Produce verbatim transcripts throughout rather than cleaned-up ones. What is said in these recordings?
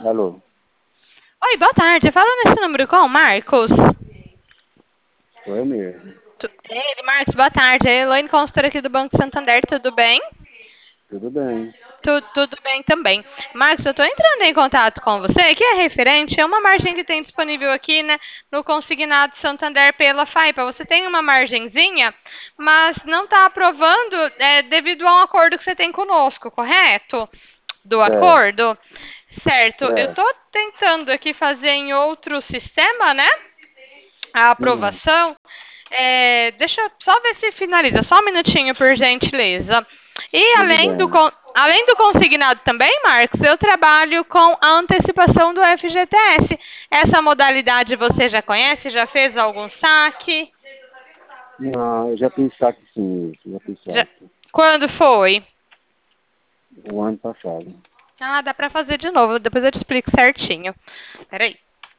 Alô? Oi, boa tarde. Fala nesse número com o Marcos. Sou eu mesmo. Tu- Ele, Marcos, boa tarde. É a Elaine, consultora aqui do Banco Santander, tudo bem? Tudo bem. Tu- tudo bem também. Marcos, eu estou entrando em contato com você, que é referente a uma margem que tem disponível aqui, né, no consignado Santander pela Faipa. Você tem uma margenzinha, mas não está aprovando é, devido a um acordo que você tem conosco, correto? Do Certo, acordo? Certo. Eu certo. estou tentando aqui fazer em outro sistema, né? A Hum, aprovação. É, deixa eu só ver se finaliza. Só um minutinho, por gentileza. E tudo além do, bem. con- além do consignado também, Marcos, eu trabalho com a antecipação do F G T S. Essa modalidade você já conhece? Já fez algum saque? Não, eu já fiz saque sim, isso, já fiz Já- saque. Quando foi? O ano passado. Ah, dá pra fazer de novo. Depois eu te explico certinho. Peraí.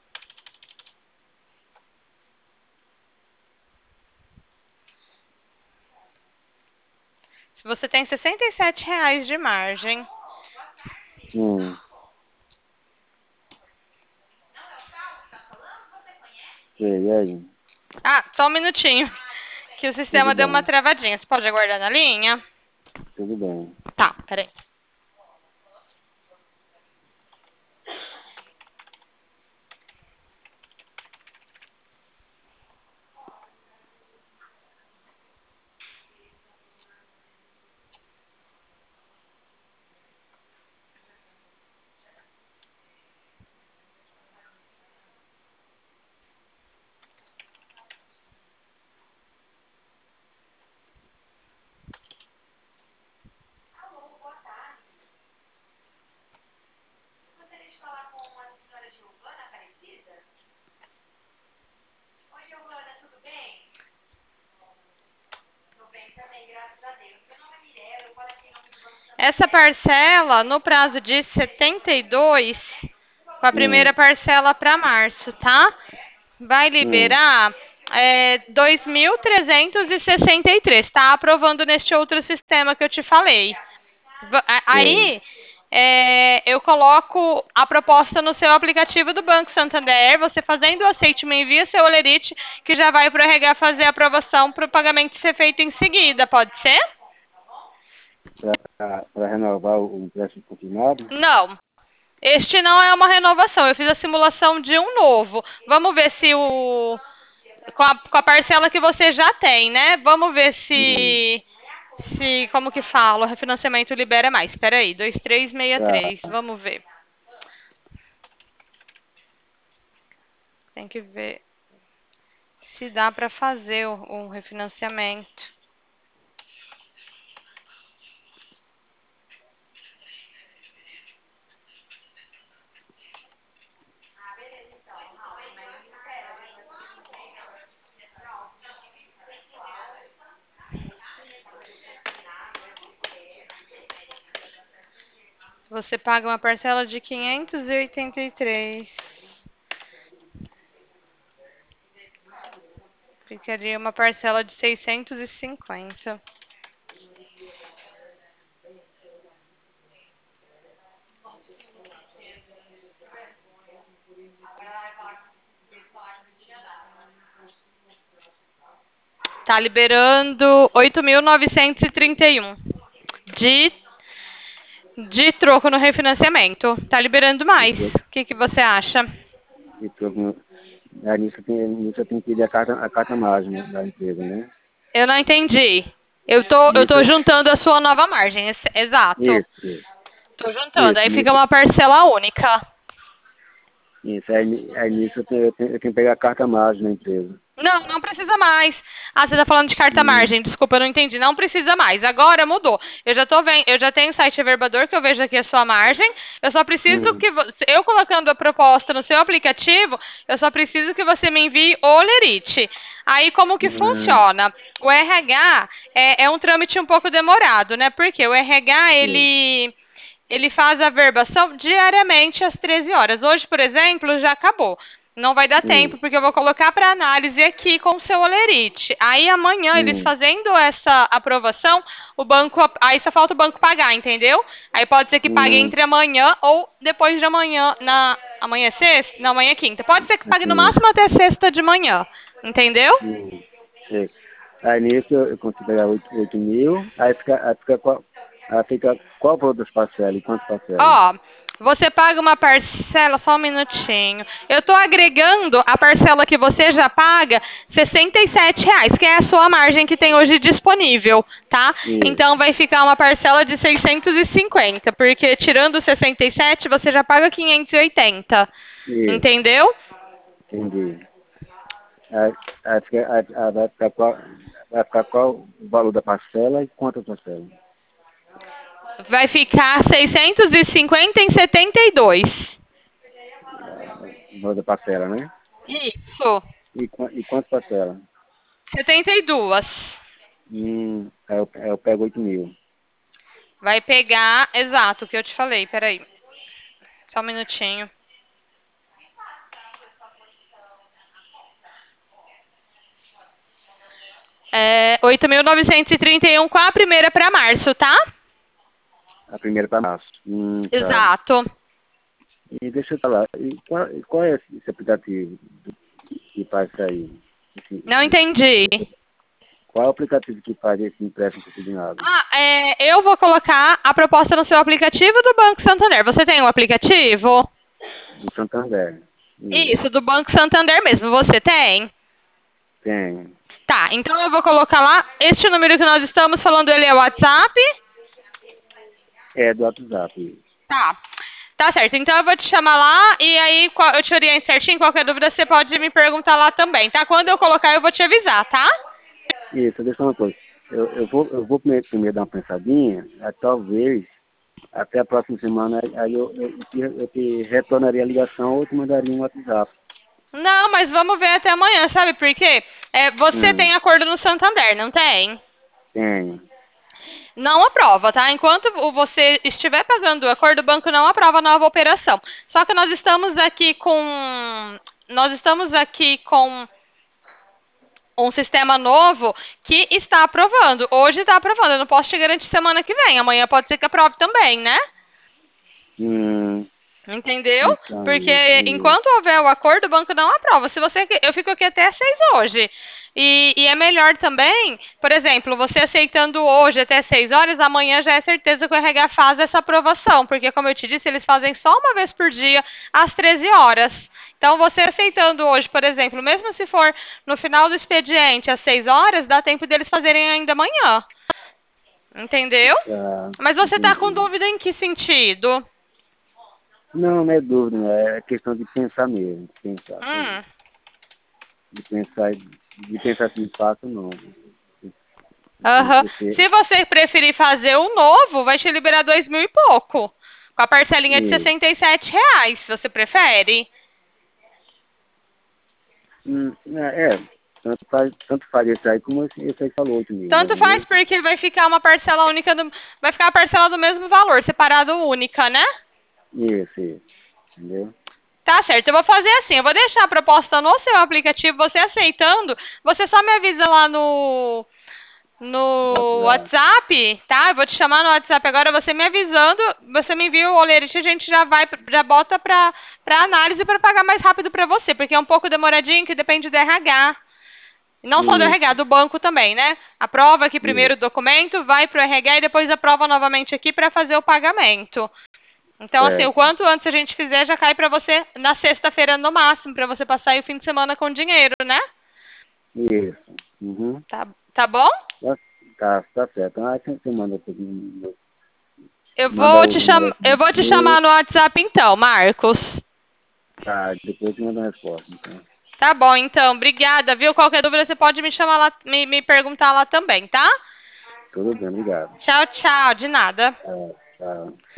Se você tem sessenta e sete reais de margem. Hum, sei, e aí? Ah, só um minutinho. Que o Tudo sistema deu uma bem, travadinha. Você pode aguardar na linha? tudo bem. Tá, peraí. Essa parcela, no prazo de setenta e dois, com a primeira Hum, parcela para março, tá? Vai hum, liberar é, dois mil trezentos e sessenta e três. Tá aprovando neste outro sistema que eu te falei. Va- a- sei. Aí, é, eu coloco a proposta no seu aplicativo do Banco Santander. Você fazendo o aceite, me envia seu olerite, que já vai para o R H fazer a aprovação para o pagamento ser feito em seguida. Pode ser? Para renovar o empréstimo confirmado? Não. Este não é uma renovação. Eu fiz a simulação de um novo. Vamos ver se o. Com a, com a parcela que você já tem, né? Vamos ver Hum, se. Se. Como que fala? O refinanciamento libera mais. Espera aí. dois três seis tá, três. Vamos ver. Tem que ver se dá para fazer o, o refinanciamento. Você paga uma parcela de quinhentos e oitenta e três. Ficaria uma parcela de seiscentos e cinquenta. Tá liberando oito mil novecentos e trinta e um de, de troco no refinanciamento. Tá liberando e mais. troco, O que, que você acha? e troco. no- Aí nisso tem, nisso eu tenho que pedir a carta, a carta mágica da empresa, né? Eu não entendi. Eu tô, eu tô Nisso, juntando a sua nova margem. ex- Exato. isso, isso, Tô juntando. isso, Aí fica nisso, uma parcela única. isso. Aí, aí nisso eu tenho, eu tenho, eu tenho que pegar a carta mágica da empresa. Não, não precisa mais. Ah, você tá falando de carta Hum, margem. Desculpa, eu não entendi. Não precisa mais. Agora mudou. Eu já tô vendo, eu já tenho o site Averbador que eu vejo aqui a sua margem. Eu só preciso hum, que vo- eu colocando a proposta no seu aplicativo, eu só preciso que você me envie o lerite. Aí como que hum, funciona? O R H é, é um trâmite um pouco demorado, né? Porque o R H sei. ele ele faz a verbação diariamente às treze horas. Hoje, por exemplo, já acabou. Não vai dar tempo, Hum, porque eu vou colocar para análise aqui com o seu olerite. Aí amanhã, eles hum, fazendo essa aprovação, o banco. Aí só falta o banco pagar, entendeu? Aí pode ser que pague hum, entre amanhã ou depois de amanhã. Na, amanhã é sexta? Não, amanhã é quinta. Pode ser que pague no assim, máximo até sexta de manhã. Entendeu? hum, sei. Aí nisso eu eu consigo pegar oito oito mil, aí fica, aí fica qual, aí fica qual valor das parcelas e quantas parcelas? Ó, você paga uma parcela, só um minutinho. Eu estou agregando a parcela que você já paga, sessenta e sete reais, que é a sua margem que tem hoje disponível, tá? Isso, Então vai ficar uma parcela de seiscentos e cinquenta, porque tirando os sessenta e sete, você já paga quinhentos e oitenta. isso, Entendeu? entendi. Aí, aí, fica, aí, aí vai ficar qual, vai ficar qual o valor da parcela e quantas parcelas? Vai ficar seiscentos e cinquenta em setenta e dois. O valor da parcela, né? Isso. E, qua- e quantas parcelas? setenta e dois. Hum, aí eu, aí eu pego oito mil. Vai pegar, exato, o que eu te falei, peraí. Só um minutinho. É, oito mil novecentos e trinta e um com a primeira para março, tá? A primeira para março. Hum, tá. Exato. E deixa eu falar, e qual, e qual é esse, esse aplicativo que faz isso aí? Esse, Não esse, entendi. esse- qual é o aplicativo que faz esse empréstimo consignado? Ah, é, eu vou colocar a proposta no seu aplicativo do Banco Santander. Você tem um aplicativo? Do Santander. Isso. Isso, do Banco Santander mesmo. Você tem? Tem. Tá, então eu vou colocar lá. Este número que nós estamos falando, ele é o WhatsApp? É do WhatsApp. Tá. Tá certo, então eu vou te chamar lá e aí qual- eu te oriento certinho. Qualquer dúvida você pode me perguntar lá também, tá? Quando eu colocar eu vou te avisar, tá? Isso, deixa eu uma coisa. Eu, eu vou, eu vou primeiro, primeiro dar uma pensadinha, aí talvez até a próxima semana aí eu, eu, eu, te, eu te retornaria a ligação ou te mandaria um WhatsApp. Não, mas vamos ver até amanhã, sabe por quê? É, você Hum, tem acordo no Santander, não tem? tenho. Não aprova, tá? Enquanto o- você estiver pagando o acordo, o banco não aprova a nova operação. Só que nós estamos aqui com. Nós estamos aqui com um sistema novo que está aprovando. Hoje está aprovando. Eu não posso te garantir semana que vem. Amanhã pode ser que aprove também, né? Hum, Entendeu? então, isso, Porque isso. enquanto houver o acordo, o banco não aprova. Se você, eu fico aqui até seis hoje. E, e é melhor também, por exemplo, você aceitando hoje até seis horas, amanhã já é certeza que o R H faz essa aprovação. Porque, como eu te disse, eles fazem só uma vez por dia, às treze horas. Então, você aceitando hoje, por exemplo, mesmo se for no final do expediente às seis horas, dá tempo deles fazerem ainda amanhã. Entendeu? Tá, Mas você está com entendi. dúvida em que sentido? Não, não é dúvida, não. É questão de pensar mesmo, de pensar, sabe? Hum. De pensar, de pensar se faço não. Esse, Aham. esse, Se você preferir fazer o novo, vai te liberar dois mil e pouco. Com a parcelinha de esse, sessenta e sete reais. Você prefere? hum, é, é, tanto faz, tanto faz esse aí como esse, esse aí falou oito mil, né? Tanto faz Entendeu? porque vai ficar uma parcela única do, vai ficar a parcela do mesmo valor, separado única, né? Isso, isso, entendeu? Tá certo, eu vou fazer assim, eu vou deixar a proposta no seu aplicativo, você aceitando, você só me avisa lá no no WhatsApp. WhatsApp, tá? Eu vou te chamar no WhatsApp agora, você me avisando, você me envia o olerite, a gente já vai, já bota pra, pra análise para pagar mais rápido pra você, porque é um pouco demoradinho, que depende do R H. Não só do R H, Isso, do banco também, né? Aprova aqui primeiro isso, o documento, vai pro R H e depois aprova novamente aqui para fazer o pagamento. Então, assim, o certo. quanto antes a gente fizer, já cai pra você na sexta-feira no máximo, pra você passar aí o fim de semana com dinheiro, né? Isso. Uhum. Tá, tá bom? Tá, tá, tá certo. Ah, você você manda, aqui, Eu manda vou o te manda cham... eu o vou te e-mail, chamar no WhatsApp então, Marcos. tá, depois você manda a resposta, então. Tá bom, então. Obrigada, viu? Qualquer dúvida você pode me chamar lá, me, me perguntar lá também, tá? Tudo bem, obrigado. Tchau, tchau. De nada. Tá, tchau.